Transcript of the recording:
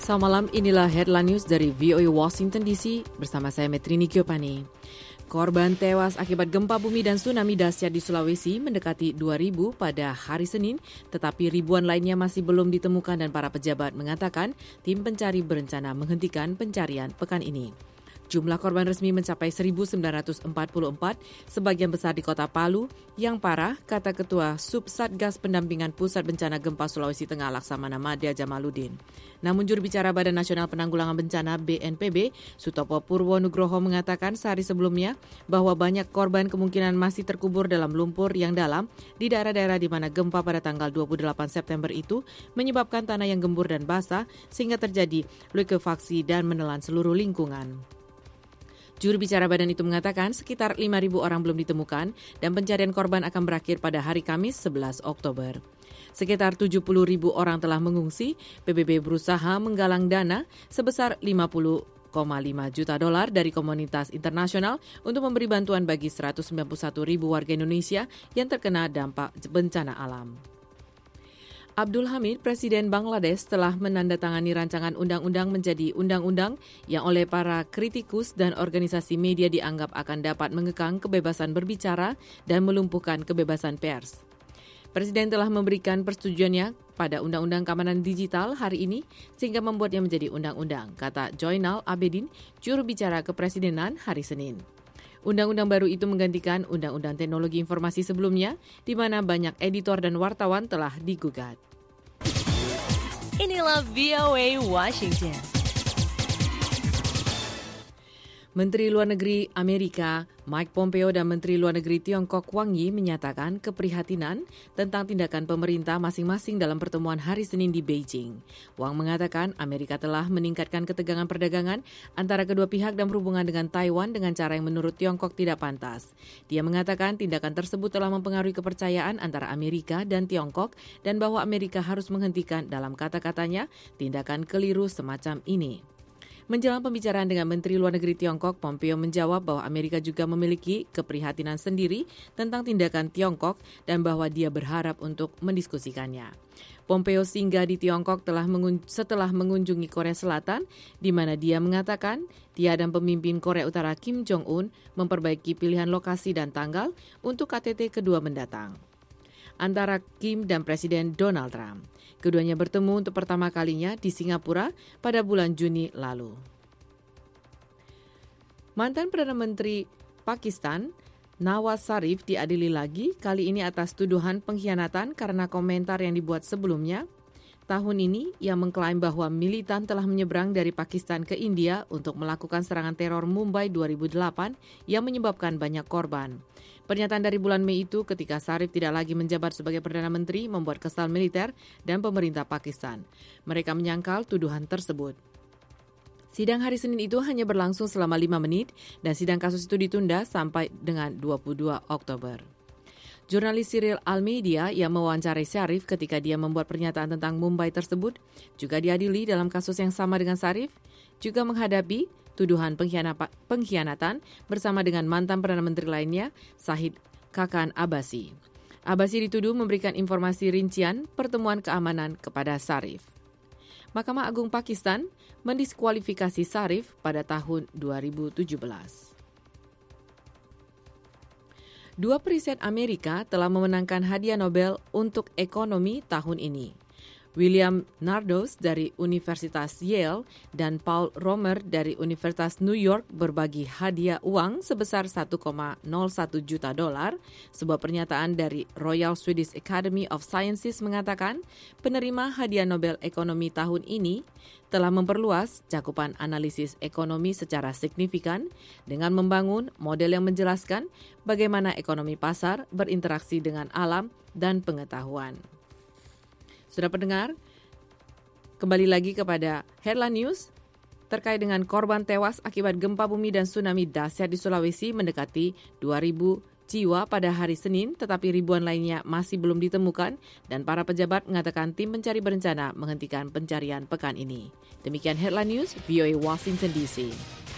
Selamat malam, inilah Headline News dari VOA Washington DC bersama saya Metrini Kiopani. Korban tewas akibat gempa bumi dan tsunami dahsyat di Sulawesi mendekati 2.000 pada hari Senin, tetapi ribuan lainnya masih belum ditemukan dan para pejabat mengatakan tim pencari berencana menghentikan pencarian pekan ini. Jumlah korban resmi mencapai 1.944, sebagian besar di kota Palu. Yang parah, kata Ketua Subsatgas Pendampingan Pusat Bencana Gempa Sulawesi Tengah Laksamana Madya Jamaluddin. Namun juru bicara Badan Nasional Penanggulangan Bencana BNPB, Sutopo Purwonugroho mengatakan sehari sebelumnya bahwa banyak korban kemungkinan masih terkubur dalam lumpur yang dalam di daerah-daerah di mana gempa pada tanggal 28 September itu menyebabkan tanah yang gembur dan basah sehingga terjadi likuifaksi dan menelan seluruh lingkungan. Juru bicara badan itu mengatakan sekitar 5.000 orang belum ditemukan dan pencarian korban akan berakhir pada hari Kamis 11 Oktober. Sekitar 70.000 orang telah mengungsi. PBB berusaha menggalang dana sebesar 50,5 juta dolar dari komunitas internasional untuk memberi bantuan bagi 191.000 warga Indonesia yang terkena dampak bencana alam. Abdul Hamid, Presiden Bangladesh, telah menandatangani rancangan undang-undang menjadi undang-undang yang oleh para kritikus dan organisasi media dianggap akan dapat mengekang kebebasan berbicara dan melumpuhkan kebebasan pers. Presiden telah memberikan persetujuannya pada Undang-Undang Keamanan Digital hari ini sehingga membuatnya menjadi undang-undang, kata Joynal Abedin, juru bicara kepresidenan hari Senin. Undang-undang baru itu menggantikan Undang-Undang Teknologi Informasi sebelumnya, di mana banyak editor dan wartawan telah digugat. Inilah VOA Washington. Menteri Luar Negeri Amerika Mike Pompeo dan Menteri Luar Negeri Tiongkok Wang Yi menyatakan keprihatinan tentang tindakan pemerintah masing-masing dalam pertemuan hari Senin di Beijing. Wang mengatakan Amerika telah meningkatkan ketegangan perdagangan antara kedua pihak dan berhubungan dengan Taiwan dengan cara yang menurut Tiongkok tidak pantas. Dia mengatakan tindakan tersebut telah mempengaruhi kepercayaan antara Amerika dan Tiongkok dan bahwa Amerika harus menghentikan, dalam kata-katanya, tindakan keliru semacam ini. Menjelang pembicaraan dengan Menteri Luar Negeri Tiongkok, Pompeo menjawab bahwa Amerika juga memiliki keprihatinan sendiri tentang tindakan Tiongkok dan bahwa dia berharap untuk mendiskusikannya. Pompeo singgah di Tiongkok setelah mengunjungi Korea Selatan, di mana dia mengatakan dia dan pemimpin Korea Utara Kim Jong-un memperbaiki pilihan lokasi dan tanggal untuk KTT kedua mendatang antara Kim dan Presiden Donald Trump. Keduanya bertemu untuk pertama kalinya di Singapura pada bulan Juni lalu. Mantan Perdana Menteri Pakistan, Nawaz Sharif, diadili lagi, kali ini atas tuduhan pengkhianatan karena komentar yang dibuat sebelumnya. Tahun ini, ia mengklaim bahwa militan telah menyeberang dari Pakistan ke India untuk melakukan serangan teror Mumbai 2008 yang menyebabkan banyak korban. Pernyataan dari bulan Mei itu ketika Sharif tidak lagi menjabat sebagai Perdana Menteri membuat kesal militer dan pemerintah Pakistan. Mereka menyangkal tuduhan tersebut. Sidang hari Senin itu hanya berlangsung selama 5 menit dan sidang kasus itu ditunda sampai dengan 22 Oktober. Jurnalis Cyril Almeida yang mewawancarai Sharif ketika dia membuat pernyataan tentang Mumbai tersebut juga diadili dalam kasus yang sama dengan Sharif, juga menghadapi tuduhan pengkhianatan bersama dengan mantan Perdana Menteri lainnya, Shahid Khaqan Abbasi. Abbasi dituduh memberikan informasi rincian pertemuan keamanan kepada Sharif. Mahkamah Agung Pakistan mendiskualifikasi Sharif pada tahun 2017. Dua periset Amerika telah memenangkan hadiah Nobel untuk ekonomi tahun ini. William Nordhaus dari Universitas Yale dan Paul Romer dari Universitas New York berbagi hadiah uang sebesar 1,01 juta dolar. Sebuah pernyataan dari Royal Swedish Academy of Sciences mengatakan penerima hadiah Nobel ekonomi tahun ini telah memperluas cakupan analisis ekonomi secara signifikan dengan membangun model yang menjelaskan bagaimana ekonomi pasar berinteraksi dengan alam dan pengetahuan. Sudah pendengar, kembali lagi kepada Headline News terkait dengan korban tewas akibat gempa bumi dan tsunami dahsyat di Sulawesi mendekati 2.000 jiwa pada hari Senin, tetapi ribuan lainnya masih belum ditemukan dan para pejabat mengatakan tim pencari berencana menghentikan pencarian pekan ini. Demikian Headline News, VOA Washington DC.